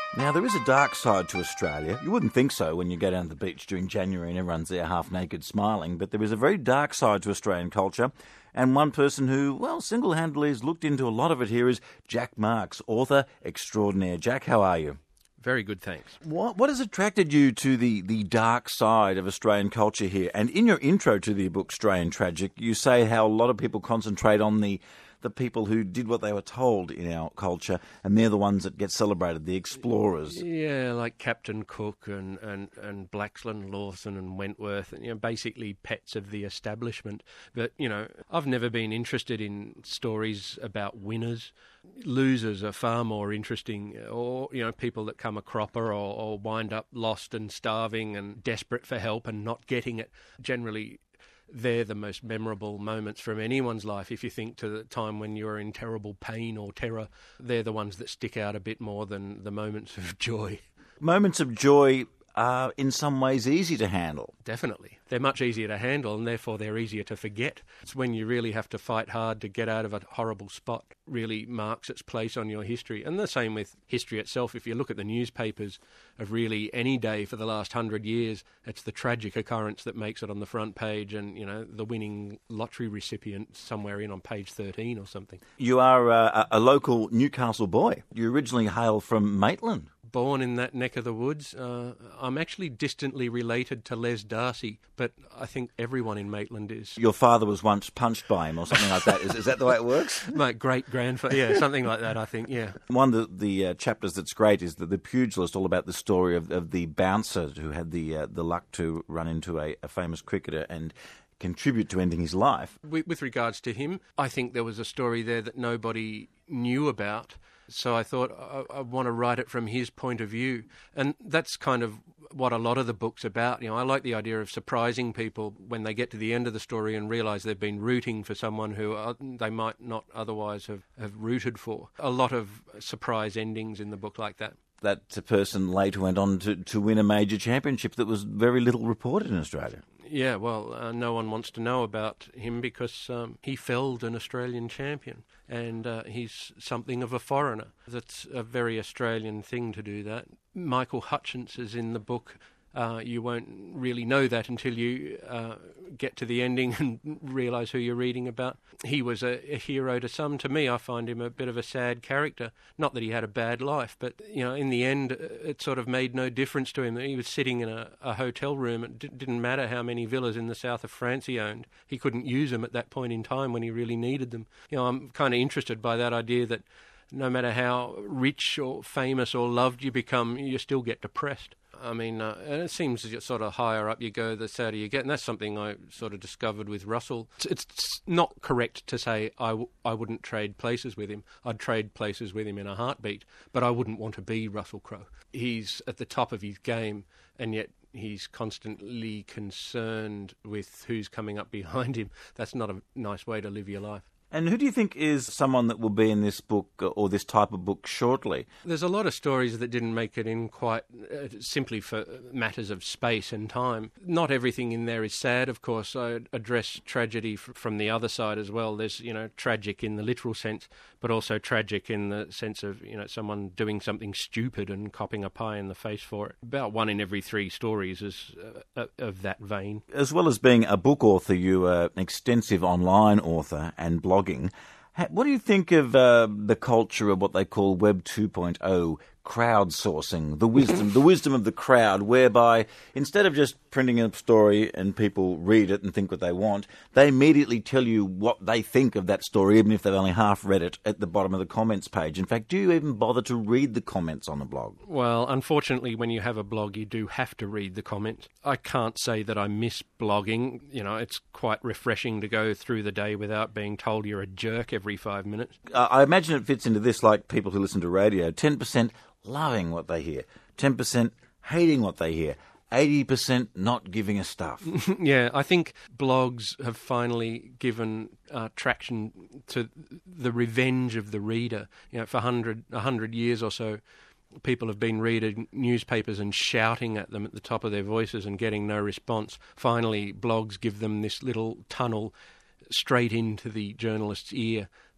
Now, there is a dark side to Australia. You wouldn't think so when you go down to the beach during January and everyone's there half naked smiling, but there is a very dark side to Australian culture. And one person who, well, single-handedly has looked into a lot of it here is Jack Marks, author extraordinaire. Jack, how are you? Very good, thanks. What has attracted you to the dark side of Australian culture here? And in your intro to the book, Stray and Tragic, you say how a lot of people concentrate on the people who did what they were told in our culture, and they're the ones that get celebrated, the explorers. Yeah, like Captain Cook and Blaxland, Lawson and Wentworth, and, basically pets of the establishment. But, I've never been interested in stories about winners. Losers are far more interesting, or, people that come a cropper or wind up lost and starving and desperate for help and not getting it. Generally, they're the most memorable moments from anyone's life. If you think to the time when you're in terrible pain or terror, they're the ones that stick out a bit more than the moments of joy. Moments of joy are in some ways easy to handle. Definitely. They're much easier to handle and therefore they're easier to forget. It's when you really have to fight hard to get out of a horrible spot really marks its place on your history. And the same with history itself. If you look at the newspapers of really any day for the last 100 years, it's the tragic occurrence that makes it on the front page and, the winning lottery recipient somewhere in on page 13 or something. You are a local Newcastle boy. You originally hail from Maitland. Born in that neck of the woods. I'm actually distantly related to Les Darcy, but I think everyone in Maitland is. Your father was once punched by him or something like that. Is that the way it works? My great-grandfather, yeah, something like that, I think, yeah. One of the chapters that's great is the pugilist, all about the story of the bouncer who had the luck to run into a famous cricketer and contribute to ending his life. With regards to him, I think there was a story there that nobody knew about. So I thought I want to write it from his point of view. And that's kind of what a lot of the book's about. I like the idea of surprising people when they get to the end of the story and realise they've been rooting for someone who they might not otherwise have rooted for. A lot of surprise endings in the book like that. That person later went on to win a major championship that was very little reported in Australia. Yeah, well, no one wants to know about him because he felled an Australian champion and he's something of a foreigner. That's a very Australian thing to do that. Michael Hutchence is in the book. You won't really know that until you get to the ending and realise who you're reading about. He was a hero to some. To me, I find him a bit of a sad character. Not that he had a bad life, but in the end, it sort of made no difference to him. He was sitting in a hotel room. It didn't matter how many villas in the south of France he owned. He couldn't use them at that point in time when he really needed them. I'm kind of interested by that idea that no matter how rich or famous or loved you become, you still get depressed. I mean, and it seems that sort of higher up you go, the sadder you get. And that's something I sort of discovered with Russell. It's not correct to say I wouldn't trade places with him. I'd trade places with him in a heartbeat, but I wouldn't want to be Russell Crowe. He's at the top of his game, and yet he's constantly concerned with who's coming up behind him. That's not a nice way to live your life. And who do you think is someone that will be in this book or this type of book shortly? There's a lot of stories that didn't make it in quite simply for matters of space and time. Not everything in there is sad, of course. I address tragedy from the other side as well. There's, tragic in the literal sense, but also tragic in the sense of, someone doing something stupid and copping a pie in the face for it. About 1 in every 3 stories is of that vein. As well as being a book author, you are an extensive online author and blogging. What do you think of the culture of what they call Web 2.0, crowdsourcing, the wisdom of the crowd, whereby instead of just printing a story and people read it and think what they want, they immediately tell you what they think of that story, even if they've only half read it, at the bottom of the comments page. In fact, do you even bother to read the comments on a blog? Well, unfortunately, when you have a blog, you do have to read the comments. I can't say that I miss blogging. It's quite refreshing to go through the day without being told you're a jerk every 5 minutes. I imagine it fits into this like people who listen to radio. 10% loving what they hear, 10% hating what they hear, 80% not giving a stuff. Yeah, I think blogs have finally given traction to the revenge of the reader. For 100 years or so, people have been reading newspapers and shouting at them at the top of their voices and getting no response. Finally, blogs give them this little tunnel straight into the journalist's ear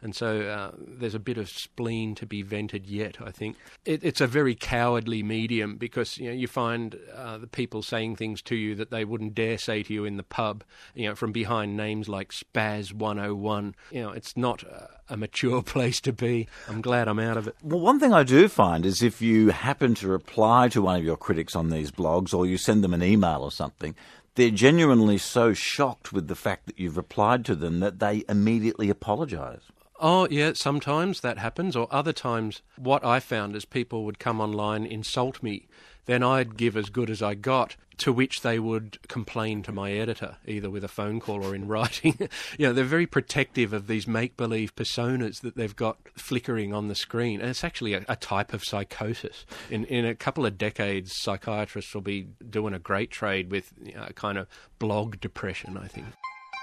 And so there's a bit of spleen to be vented yet, I think. It's a very cowardly medium because, you find the people saying things to you that they wouldn't dare say to you in the pub, from behind names like Spaz 101. It's not a mature place to be. I'm glad I'm out of it. Well, one thing I do find is if you happen to reply to one of your critics on these blogs or you send them an email or something, they're genuinely so shocked with the fact that you've replied to them that they immediately apologise. Oh, yeah, sometimes that happens, or other times what I found is people would come online, insult me, then I'd give as good as I got, to which they would complain to my editor, either with a phone call or in writing. They're very protective of these make-believe personas that they've got flickering on the screen, and it's actually a type of psychosis. In a couple of decades, psychiatrists will be doing a great trade with kind of blog depression, I think.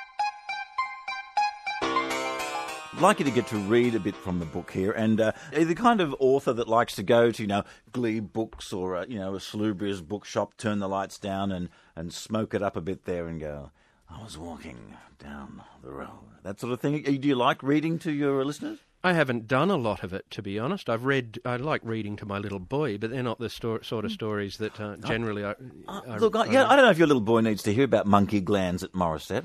I'd like you to get to read a bit from the book here, and are you the kind of author that likes to go to, Glebe Books or, a Salubrious bookshop, turn the lights down and smoke it up a bit there and go, I was walking down the road, that sort of thing? Do you like reading to your listeners? I haven't done a lot of it, to be honest. I like reading to my little boy, but they're not the sort of stories that generally I don't know if your little boy needs to hear about monkey glands at Morisset.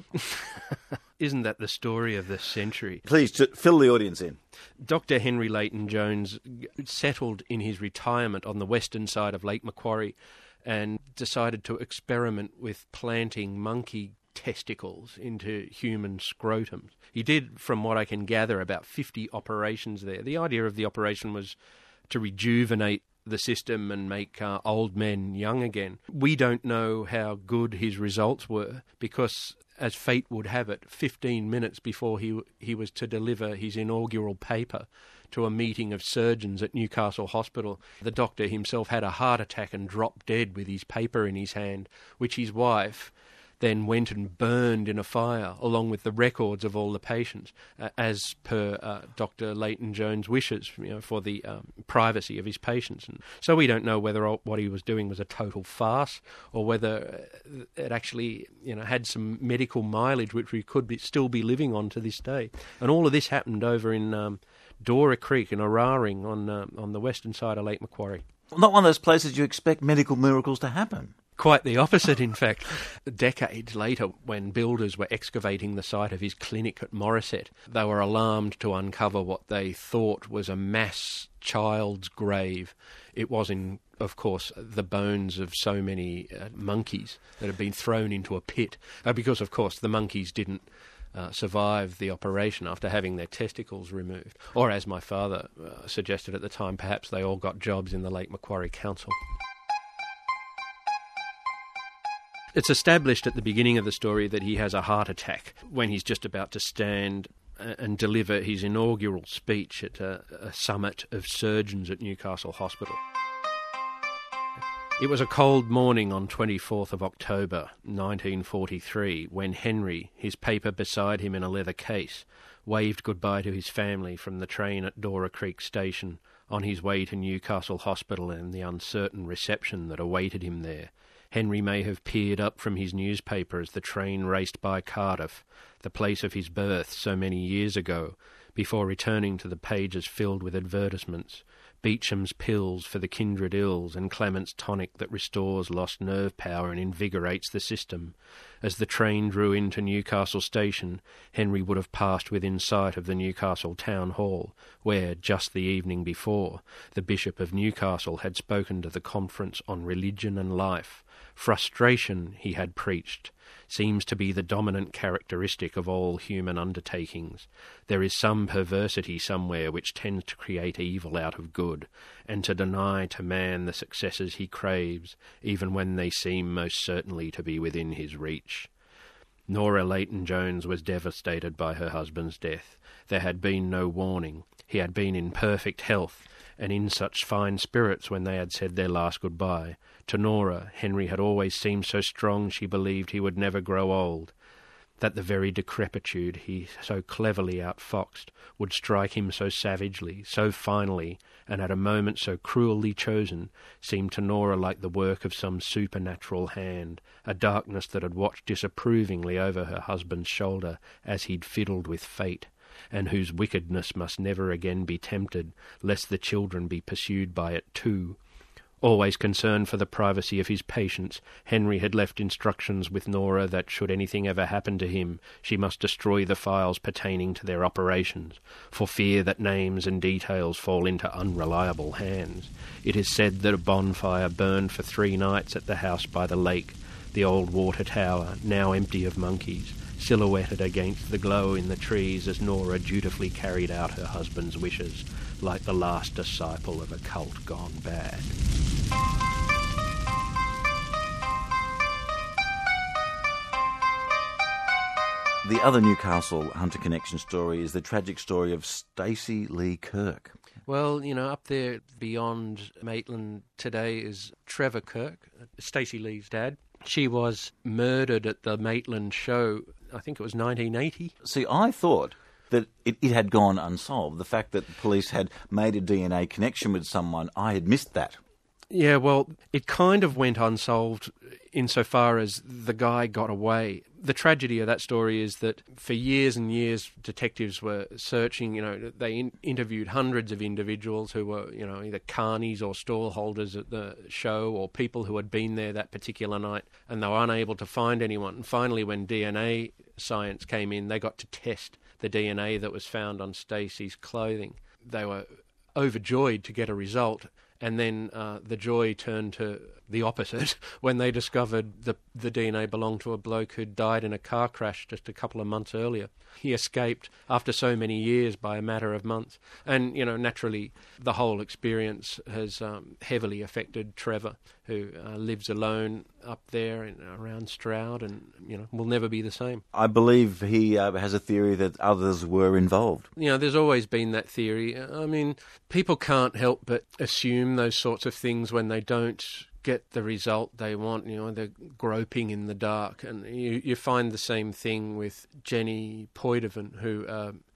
Isn't that the story of the century? Please, fill the audience in. Dr. Henry Leighton-Jones settled in his retirement on the western side of Lake Macquarie and decided to experiment with planting monkey testicles into human scrotums. He did, from what I can gather, about 50 operations there. The idea of the operation was to rejuvenate the system and make old men young again. We don't know how good his results were because, as fate would have it, 15 minutes before he was to deliver his inaugural paper to a meeting of surgeons at Newcastle Hospital, the doctor himself had a heart attack and dropped dead with his paper in his hand, which his wife then went and burned in a fire, along with the records of all the patients, as per Dr. Leighton-Jones' wishes, for the privacy of his patients. And so we don't know whether what he was doing was a total farce, or whether it actually, had some medical mileage which we could still be living on to this day. And all of this happened over in Dora Creek in Araring on the western side of Lake Macquarie. Not one of those places you expect medical miracles to happen. Quite the opposite, in fact. Decades later, when builders were excavating the site of his clinic at Morisset, they were alarmed to uncover what they thought was a mass child's grave. It was, of course, the bones of so many monkeys that had been thrown into a pit, because, of course, the monkeys didn't survive the operation after having their testicles removed. Or, as my father suggested at the time, perhaps they all got jobs in the Lake Macquarie Council. It's established at the beginning of the story that he has a heart attack when he's just about to stand and deliver his inaugural speech at a summit of surgeons at Newcastle Hospital. It was a cold morning on 24th of October 1943 when Henry, his paper beside him in a leather case, waved goodbye to his family from the train at Dora Creek Station on his way to Newcastle Hospital and the uncertain reception that awaited him there. Henry may have peered up from his newspaper as the train raced by Cardiff, the place of his birth so many years ago, before returning to the pages filled with advertisements, Beecham's pills for the kindred ills and Clement's tonic that restores lost nerve power and invigorates the system. As the train drew into Newcastle Station, Henry would have passed within sight of the Newcastle Town Hall, where, just the evening before, the Bishop of Newcastle had spoken to the Conference on Religion and Life. Frustration, he had preached, seems to be the dominant characteristic of all human undertakings. There is some perversity somewhere which tends to create evil out of good, and to deny to man the successes he craves, even when they seem most certainly to be within his reach. Nora Leighton-Jones was devastated by her husband's death. There had been no warning. He had been in perfect health, and in such fine spirits when they had said their last goodbye. To Nora, Henry had always seemed so strong she believed he would never grow old, that the very decrepitude he so cleverly outfoxed would strike him so savagely, so finally, and at a moment so cruelly chosen, seemed to Nora like the work of some supernatural hand, a darkness that had watched disapprovingly over her husband's shoulder as he'd fiddled with fate. and whose wickedness must never again be tempted, lest the children be pursued by it too. Always concerned for the privacy of his patients, Henry had left instructions with Nora that should anything ever happen to him, she must destroy the files pertaining to their operations, for fear that names and details fall into unreliable hands. It is said that a bonfire burned for 3 nights at the house by the lake, the old water tower, now empty of monkeys, silhouetted against the glow in the trees as Nora dutifully carried out her husband's wishes, like the last disciple of a cult gone bad. The other Newcastle Hunter Connection story is the tragic story of Stacey Lee Kirk. Well, up there beyond Maitland today is Trevor Kirk, Stacey Lee's dad. She was murdered at the Maitland show, I think it was 1980. See, I thought that it had gone unsolved. The fact that the police had made a DNA connection with someone, I had missed that. Yeah, well, it kind of went unsolved insofar as the guy got away. The tragedy of that story is that for years and years, detectives were searching. They interviewed hundreds of individuals who were, either carnies or stallholders at the show or people who had been there that particular night, and they were unable to find anyone. And finally, when DNA science came in, they got to test the DNA that was found on Stacey's clothing. They were overjoyed to get a result. And then the joy turned to the opposite when they discovered the DNA belonged to a bloke who'd died in a car crash just a couple of months earlier. He escaped after so many years by a matter of months. And, naturally, the whole experience has heavily affected Trevor, who lives alone up there around Stroud and, will never be the same. I believe he has a theory that others were involved. There's always been that theory. I mean, people can't help but assume those sorts of things when they don't get the result they want. They're groping in the dark. And you find the same thing with Jenny Poidevin, who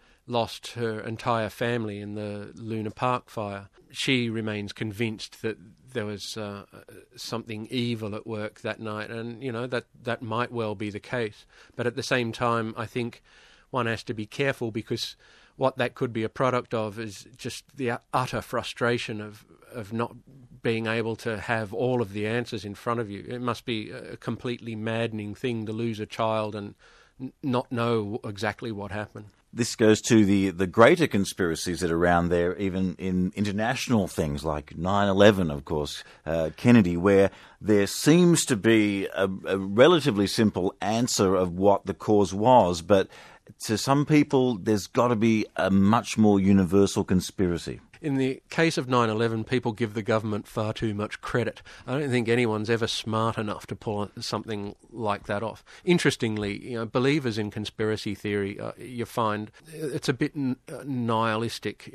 lost her entire family in the Luna Park fire. She remains convinced that there was something evil at work that night, and that might well be the case. But at the same time, I think one has to be careful, because what that could be a product of is just the utter frustration of not being able to have all of the answers in front of you. It must be a completely maddening thing to lose a child and not know exactly what happened. This goes to the greater conspiracies that are around there, even in international things like 9/11, of course, Kennedy, where there seems to be a relatively simple answer of what the cause was, but to some people there's got to be a much more universal conspiracy. In the case of 9/11, people give the government far too much credit. I don't think anyone's ever smart enough to pull something like that off. Interestingly, believers in conspiracy theory, you find it's a bit nihilistic.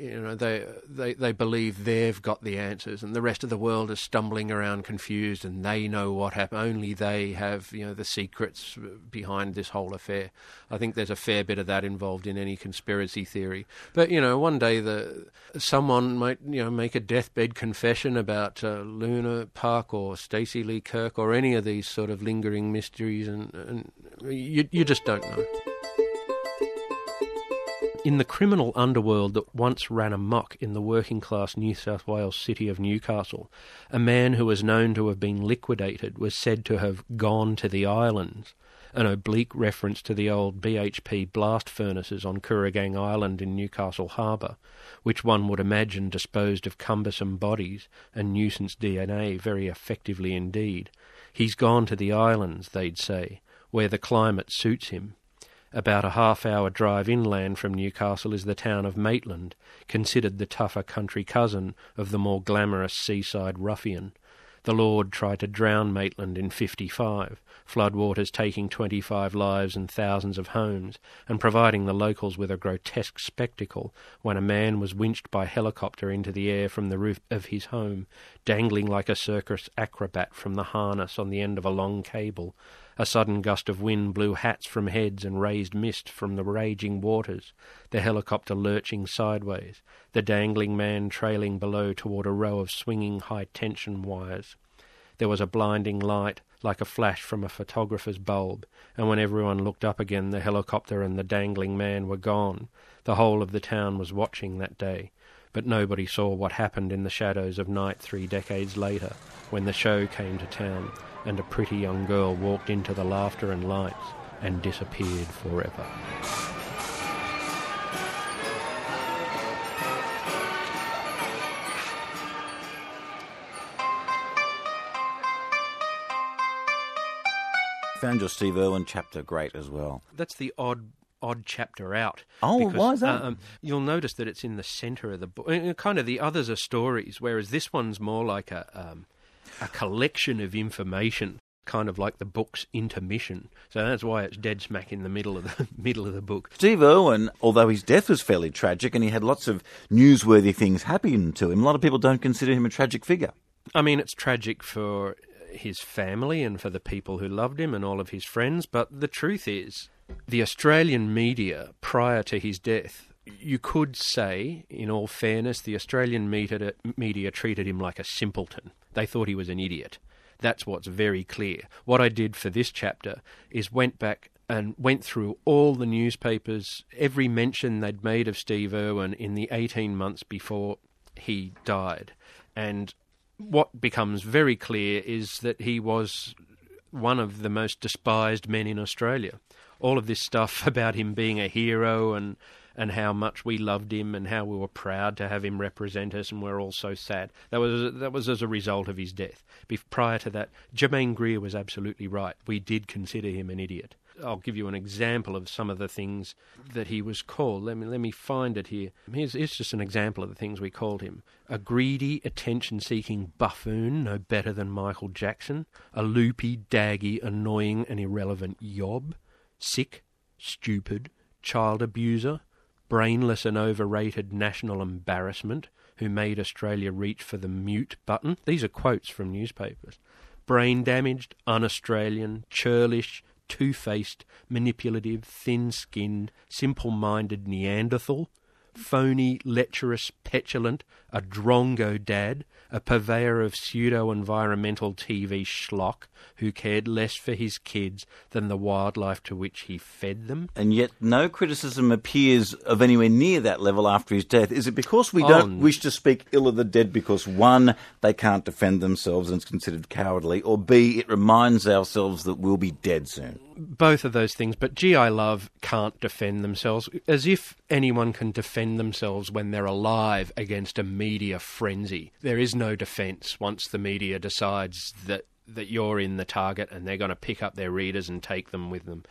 They believe they've got the answers, and the rest of the world is stumbling around confused, and they know what happened. Only they have, the secrets behind this whole affair. I think there's a fair bit of that involved in any conspiracy theory. But one day someone might make a deathbed confession about Luna Park or Stacey Lee Kirk or any of these sort of lingering mysteries, and you just don't know. In the criminal underworld that once ran amok in the working-class New South Wales city of Newcastle, a man who was known to have been liquidated was said to have gone to the islands, an oblique reference to the old BHP blast furnaces on Kooragang Island in Newcastle Harbour, which one would imagine disposed of cumbersome bodies and nuisance DNA very effectively indeed. He's gone to the islands, they'd say, where the climate suits him. About a half-hour drive inland from Newcastle is the town of Maitland, considered the tougher country cousin of the more glamorous seaside ruffian. The Lord tried to drown Maitland in 55, floodwaters taking 25 lives and thousands of homes, and providing the locals with a grotesque spectacle when a man was winched by helicopter into the air from the roof of his home, dangling like a circus acrobat from the harness on the end of a long cable. A sudden gust of wind blew hats from heads and raised mist from the raging waters, the helicopter lurching sideways, the dangling man trailing below toward a row of swinging high-tension wires. there was a blinding light, like a flash from a photographer's bulb, and when everyone looked up again, the helicopter and the dangling man were gone. The whole of the town was watching that day, but nobody saw what happened in the shadows of night 3 decades later, when the show came to town, and a pretty young girl walked into the laughter and lights and disappeared forever. Found your Steve Irwin chapter great as well. That's the odd chapter out. Oh, because, why is that? You'll notice that it's in the centre of the book. Kind of the others are stories, whereas this one's more like a collection of information, kind of like the book's intermission. So that's why it's dead smack in the middle of the book. Steve Irwin, although his death was fairly tragic and he had lots of newsworthy things happen to him, a lot of people don't consider him a tragic figure. I mean, it's tragic for his family and for the people who loved him and all of his friends, but the truth is, the Australian media, prior to his death, you could say, in all fairness, the Australian media treated him like a simpleton. They thought he was an idiot. That's what's very clear. What I did for this chapter is went back and went through all the newspapers, every mention they'd made of Steve Irwin in the 18 months before he died. And what becomes very clear is that he was one of the most despised men in Australia. All of this stuff about him being a hero and how much we loved him and how we were proud to have him represent us and we're all so sad. That was as a result of his death. Prior to that, Germaine Greer was absolutely right. We did consider him an idiot. I'll give you an example of some of the things that he was called. Let me find it here. Here's just an example of the things we called him. A greedy, attention-seeking buffoon, no better than Michael Jackson. A loopy, daggy, annoying and irrelevant yob. Sick, stupid, child abuser. Brainless and overrated national embarrassment who made Australia reach for the mute button. These are quotes from newspapers. Brain-damaged, un-Australian, churlish, two-faced, manipulative, thin-skinned, simple-minded Neanderthal, phony, lecherous, petulant, a drongo dad, a purveyor of pseudo-environmental TV schlock who cared less for his kids than the wildlife to which he fed them. And yet no criticism appears of anywhere near that level after his death. Is it because we don't wish to speak ill of the dead because, one, they can't defend themselves and it's considered cowardly, or B, it reminds ourselves that we'll be dead soon? Both of those things, but G.I. Love can't defend themselves, as if anyone can defend themselves when they're alive against a media frenzy. There is no defence once the media decides that you're in the target and they're going to pick up their readers and take them with them.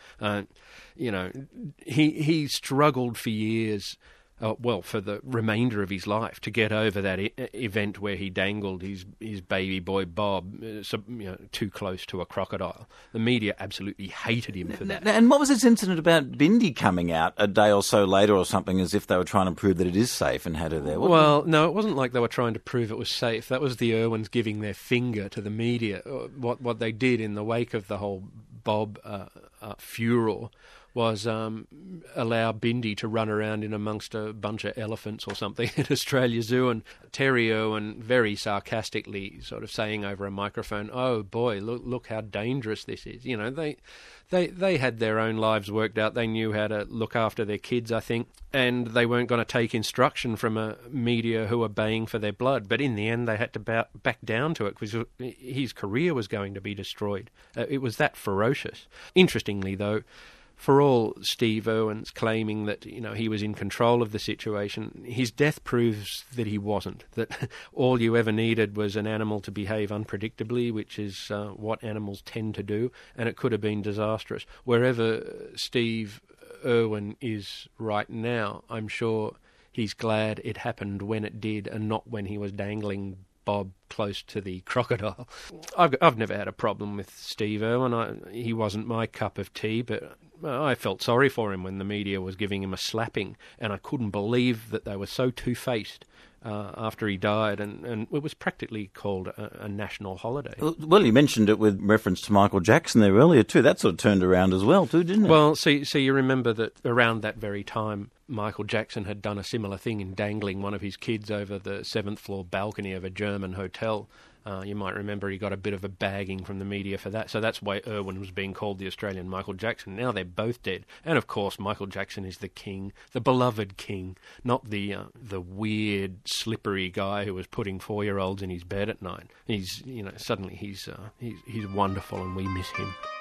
He struggled for years, for the remainder of his life, to get over that event where he dangled his baby boy Bob too close to a crocodile. The media absolutely hated him for that. And what was this incident about Bindi coming out a day or so later or something, as if they were trying to prove that it is safe and had her there? No, it wasn't like they were trying to prove it was safe. That was the Irwins giving their finger to the media. What they did in the wake of the whole Bob furor was allow Bindi to run around in amongst a bunch of elephants or something at Australia Zoo, and Terry Irwin very sarcastically sort of saying over a microphone, "Oh boy, look how dangerous this is." You know, they had their own lives worked out. They knew how to look after their kids, I think, and they weren't going to take instruction from a media who were baying for their blood. But in the end, they had to back down to it because his career was going to be destroyed. It was that ferocious. Interestingly, though, for all Steve Irwin's claiming that he was in control of the situation, his death proves that he wasn't. That all you ever needed was an animal to behave unpredictably, which is what animals tend to do, and it could have been disastrous. Wherever Steve Irwin is right now, I'm sure he's glad it happened when it did and not when he was dangling Bob close to the crocodile. I've never had a problem with Steve Irwin. He wasn't my cup of tea, but I felt sorry for him when the media was giving him a slapping, and I couldn't believe that they were so two-faced after he died, and it was practically called a national holiday. Well, you mentioned it with reference to Michael Jackson there earlier too. That sort of turned around as well too, didn't it? Well, so you remember that around that very time, Michael Jackson had done a similar thing in dangling one of his kids over the 7th floor balcony of a German hotel. You might remember he got a bit of a bagging from the media for that. So that's why Irwin was being called the Australian Michael Jackson. Now they're both dead. And, of course, Michael Jackson is the king, the beloved king, not the weird, slippery guy who was putting 4-year-olds in his bed at night. Suddenly he's wonderful and we miss him.